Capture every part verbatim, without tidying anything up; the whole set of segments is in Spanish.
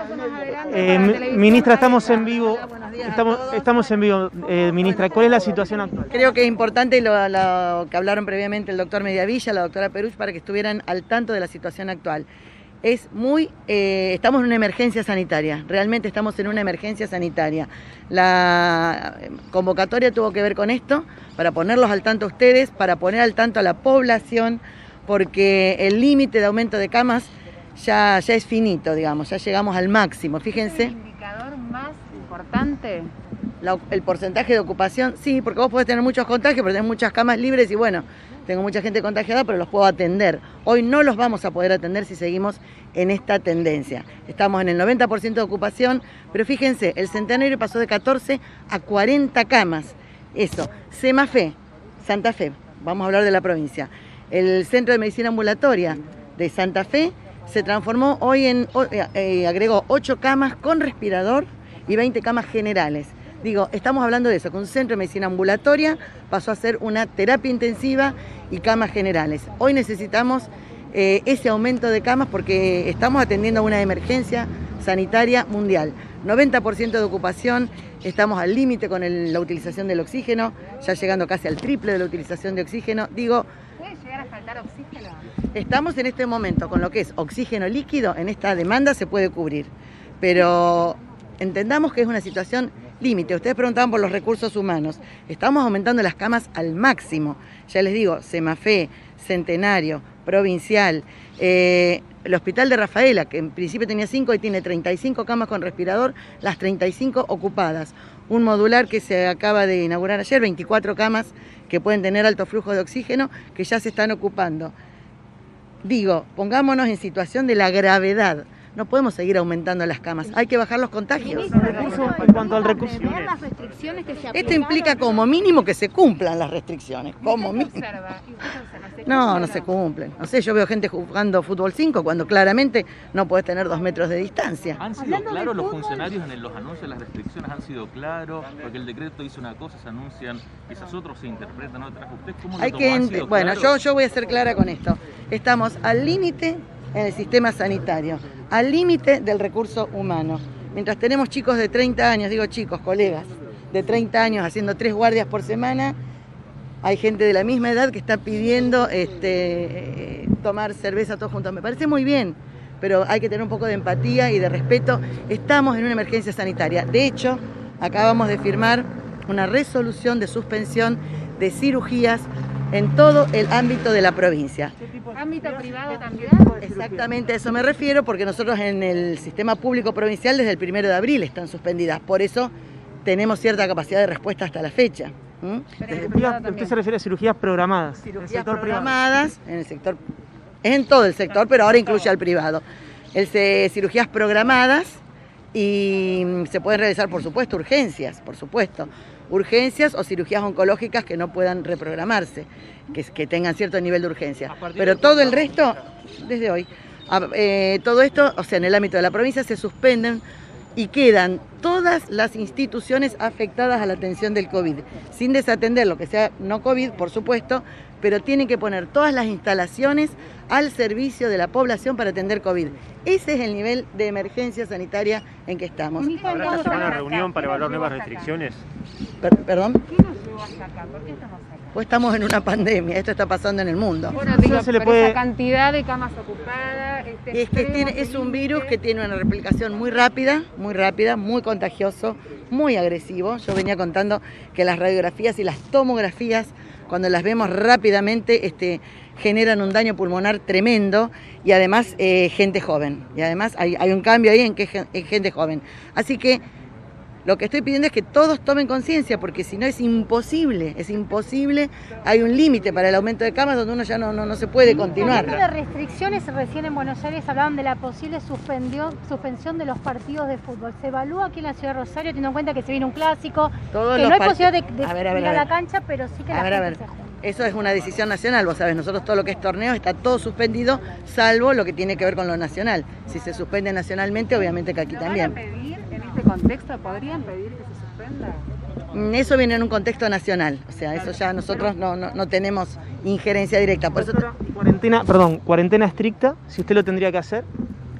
Eh, ministra, estamos en vivo. Estamos, estamos en vivo. Eh, ministra, ¿cuál es la situación actual? Creo que es importante lo, lo que hablaron previamente el doctor Mediavilla, la doctora Peruch, para que estuvieran al tanto de la situación actual. Es muy, eh, estamos en una emergencia sanitaria, realmente estamos en una emergencia sanitaria. La convocatoria tuvo que ver con esto, para ponerlos al tanto a ustedes, para poner al tanto a la población, porque el límite de aumento de camas ya, ya es finito, digamos, ya llegamos al máximo, fíjense. ¿Es el indicador más importante? La, el porcentaje de ocupación, sí, porque vos podés tener muchos contagios, pero tenés muchas camas libres y bueno, tengo mucha gente contagiada, pero los puedo atender. Hoy no los vamos a poder atender si seguimos en esta tendencia. Estamos en el noventa por ciento de ocupación, pero fíjense, el Centenario pasó de catorce a cuarenta camas. Eso, Semafé, Santa Fe, vamos a hablar de la provincia. El Centro de Medicina Ambulatoria de Santa Fe se transformó hoy en, eh, agregó ocho camas con respirador y veinte camas generales. Digo, estamos hablando de eso, que un centro de medicina ambulatoria pasó a ser una terapia intensiva y camas generales. Hoy necesitamos eh, ese aumento de camas porque estamos atendiendo a una emergencia sanitaria mundial. noventa por ciento de ocupación, estamos al límite con el, la utilización del oxígeno, ya llegando casi al triple de la utilización de oxígeno. Digo, ¿puede llegar a faltar oxígeno? Estamos en este momento con lo que es oxígeno líquido, en esta demanda se puede cubrir, pero entendamos que es una situación límite. Ustedes preguntaban por los recursos humanos. Estamos aumentando las camas al máximo. Ya les digo, Semafé, Centenario, Provincial, eh, el Hospital de Rafaela, que en principio tenía cinco y tiene treinta y cinco camas con respirador, las treinta y cinco ocupadas. Un modular que se acaba de inaugurar ayer, veinticuatro camas que pueden tener alto flujo de oxígeno, que ya se están ocupando. Digo, pongámonos en situación de la gravedad. No podemos seguir aumentando las camas, hay que bajar los contagios. En cuanto al recurso, las restricciones que se esto implica como mínimo que se cumplan las restricciones, como mínimo. No, no se cumplen. No sé, yo veo gente jugando fútbol cinco cuando claramente no podés tener dos metros de distancia. ¿Han sido claros los funcionarios en los anuncios de las restricciones? ¿Han sido claros? Porque el decreto dice una cosa, se anuncian esas otras, se interpretan otras. ¿Usted cómo lo Hay tomó? que ¿Han sido bueno, claros? yo, yo voy a ser clara con esto. Estamos al límite en el sistema sanitario, al límite del recurso humano. Mientras tenemos chicos de treinta años, digo chicos, colegas, de treinta años haciendo tres guardias por semana, hay gente de la misma edad que está pidiendo este, eh, tomar cerveza todos juntos. Me parece muy bien, pero hay que tener un poco de empatía y de respeto. Estamos en una emergencia sanitaria. De hecho, acabamos de firmar una resolución de suspensión de cirugías en todo el ámbito de la provincia. ¿Ámbito privado también? Exactamente a eso me refiero, porque nosotros en el sistema público provincial desde el primero de abril están suspendidas. Por eso tenemos cierta capacidad de respuesta hasta la fecha. ¿Mm? Usted se refiere a cirugías programadas. Cirugías en el sector programadas privado. en el sector, es en todo el sector, pero ahora incluye al privado. El, se, cirugías programadas y se pueden realizar, por supuesto, urgencias, por supuesto. Urgencias o cirugías oncológicas que no puedan reprogramarse, que, que tengan cierto nivel de urgencia. Pero todo el resto, desde hoy, eh, todo esto, o sea, en el ámbito de la provincia se suspenden y quedan todas las instituciones afectadas a la atención del COVID, sin desatender lo que sea no COVID, por supuesto, pero tienen que poner todas las instalaciones al servicio de la población para atender COVID. Ese es el nivel de emergencia sanitaria en que estamos. ¿Habrá esta semana una reunión para evaluar nuevas restricciones? Per ¿Perdón? ¿Qué nos llevó hasta acá? ¿Por qué estamos acá? Pues estamos en una pandemia, esto está pasando en el mundo. Bueno, digo, se le pero puede- esa cantidad de camas ocupadas... Este Es que tiene, es un virus que tiene una replicación muy rápida, muy rápida, muy contagioso, muy agresivo. Yo venía contando que las radiografías y las tomografías, cuando las vemos rápidamente, este, generan un daño pulmonar tremendo y además eh, gente joven. Y además hay, hay un cambio ahí en que es gente joven. Así que lo que estoy pidiendo es que todos tomen conciencia, porque si no es imposible, es imposible. Hay un límite para el aumento de camas donde uno ya no, no, no se puede continuar. Hablando de restricciones, recién en Buenos Aires hablaban de la posible suspendión, suspensión de los partidos de fútbol. ¿Se evalúa aquí en la ciudad de Rosario, teniendo en cuenta que se viene un clásico, Todos que los no hay part- posibilidad de, de A ver, a ver, ir a a la ver. cancha, pero sí que la A ver, a gente ver. se junta? Eso es una decisión nacional, vos sabés, nosotros todo lo que es torneo está todo suspendido, salvo lo que tiene que ver con lo nacional. Si se suspende nacionalmente, obviamente que aquí ¿Lo también. van a pedir en este contexto? ¿Podrían pedir que se suspenda? Eso viene en un contexto nacional, o sea, eso ya nosotros no, no, no tenemos injerencia directa. Por eso te- Cuarentena, perdón, cuarentena estricta, si usted lo tendría que hacer.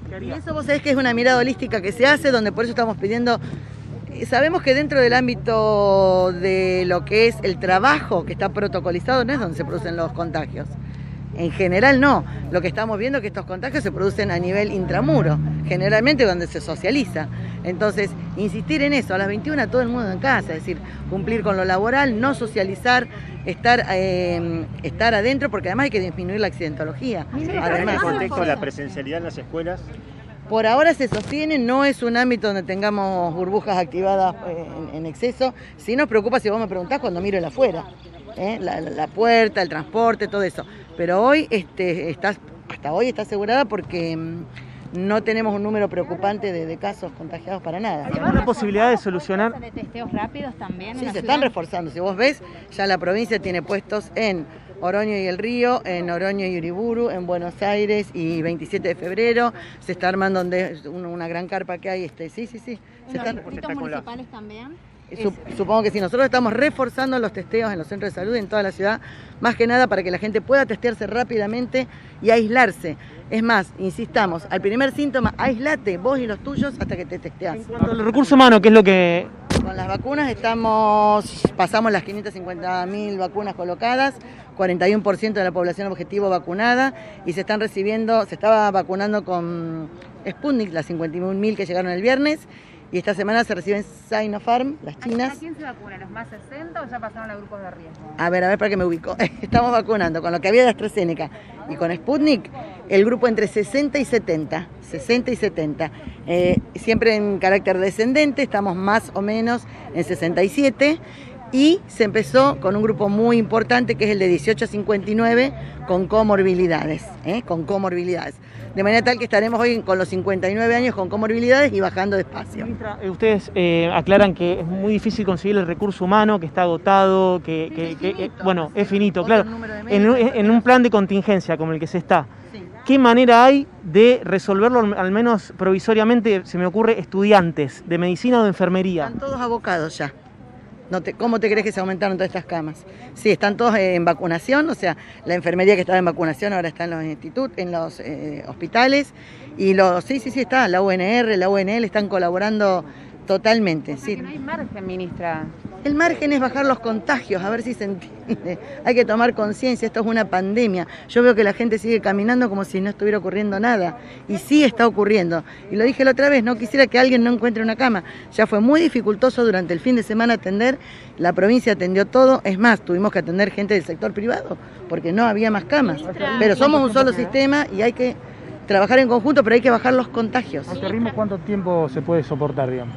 Y eso vos sabés que es una mirada holística que se hace, donde por eso estamos pidiendo. Sabemos que dentro del ámbito de lo que es el trabajo que está protocolizado no es donde se producen los contagios. En general no. Lo que estamos viendo es que estos contagios se producen a nivel intramuro, generalmente donde se socializa. Entonces, insistir en eso, a las veintiuna todo el mundo en casa, es decir, cumplir con lo laboral, no socializar, estar, eh, estar adentro, porque además hay que disminuir la accidentología. Además, ¿en el contexto de la presencialidad en las escuelas? Por ahora se sostiene, no es un ámbito donde tengamos burbujas activadas en, en exceso. Sí nos preocupa, si vos me preguntás, cuando miro el afuera, ¿eh? la, la, la puerta, el transporte, todo eso. Pero hoy, este, está, hasta hoy está asegurada porque mmm, no tenemos un número preocupante de, de casos contagiados para nada. ¿Hay alguna posibilidad de solucionar? ¿De testeos rápidos también? Sí, se están reforzando. Si vos ves, ya la provincia tiene puestos en Oroño y El Río, en Oroño y Uriburu, en Buenos Aires y veintisiete de febrero. Se está armando donde, una gran carpa que hay. Este, sí, sí, sí. Se están, ¿Distritos municipales también? Supongo que sí, nosotros estamos reforzando los testeos en los centros de salud en toda la ciudad, más que nada para que la gente pueda testearse rápidamente y aislarse. Es más, insistamos, al primer síntoma, aislate vos y los tuyos hasta que te testeás. En cuanto al recurso humano, ¿qué es lo que...? Con las vacunas estamos, pasamos las quinientas cincuenta mil vacunas colocadas, cuarenta y uno por ciento de la población objetivo vacunada y se están recibiendo, se estaba vacunando con Sputnik, las cincuenta y un mil que llegaron el viernes. Y esta semana se reciben Sinopharm, las chinas. ¿A quién se vacuna? ¿Los más sesenta o ya pasaron a grupos de riesgo? A ver, a ver, para que me ubico. Estamos vacunando con lo que había de AstraZeneca y con Sputnik, el grupo entre sesenta y setenta. sesenta y setenta. Eh, siempre en carácter descendente, estamos más o menos en sesenta y siete. Y se empezó con un grupo muy importante que es el de dieciocho a cincuenta y nueve con comorbilidades, ¿eh? con comorbilidades. De manera tal que estaremos hoy con los cincuenta y nueve años con comorbilidades y bajando despacio. Ministra, ustedes eh, aclaran que es muy difícil conseguir el recurso humano, que está agotado, que, que, que, que bueno, es finito, claro. En, en un plan de contingencia como el que se está, sí. ¿Qué manera hay de resolverlo, al menos provisoriamente, se me ocurre, estudiantes de medicina o de enfermería? Están todos abocados ya. No te, ¿Cómo te crees que se aumentaron todas estas camas? Sí, están todos en vacunación, o sea, la enfermería que estaba en vacunación ahora está en los institutos, en los eh, hospitales, y los, sí, sí, sí, está, la U N R, la U N L están colaborando totalmente. Sí. No hay margen, ministra. El margen es bajar los contagios, a ver si se entiende. Hay que tomar conciencia, esto es una pandemia. Yo veo que la gente sigue caminando como si no estuviera ocurriendo nada. Y sí está ocurriendo. Y lo dije la otra vez, no quisiera que alguien no encuentre una cama. Ya fue muy dificultoso durante el fin de semana atender. La provincia atendió todo. Es más, tuvimos que atender gente del sector privado porque no había más camas. Pero somos un solo sistema y hay que trabajar en conjunto, pero hay que bajar los contagios. ¿A este ritmo cuánto tiempo se puede soportar, digamos?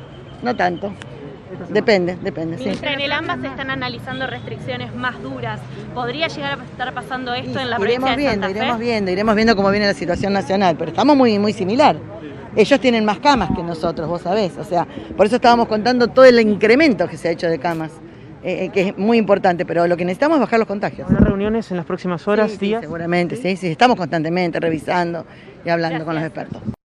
No tanto. Depende, depende, sí. Ministra, en el AMBA se están analizando restricciones más duras. ¿Podría llegar a estar pasando esto en la provincia de Santa Fe? Iremos viendo, iremos viendo, iremos viendo cómo viene la situación nacional, pero estamos muy, muy similar. Ellos tienen más camas que nosotros, vos sabés, o sea, por eso estábamos contando todo el incremento que se ha hecho de camas, eh, que es muy importante, pero lo que necesitamos es bajar los contagios. ¿Habrá reuniones en las próximas horas, sí, días? Sí, seguramente, sí, sí, estamos constantemente revisando y hablando Gracias. con los expertos.